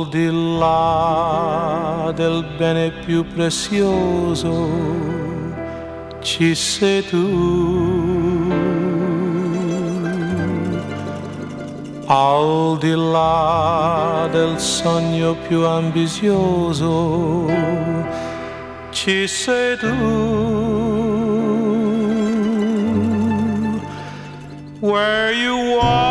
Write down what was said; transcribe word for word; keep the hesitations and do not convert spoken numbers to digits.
al di là del bene più prezioso ci sei tu, al di là del sogno più ambizioso ci sei tu. Where you are